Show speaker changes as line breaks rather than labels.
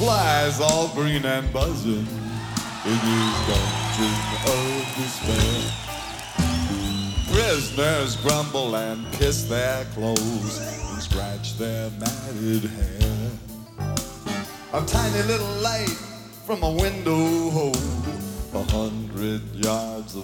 flies all green and buzzing in his dungeon of despair. Prisoners grumble and kiss their clothes and scratch their matted hair. A tiny little light from a window hole 100 yards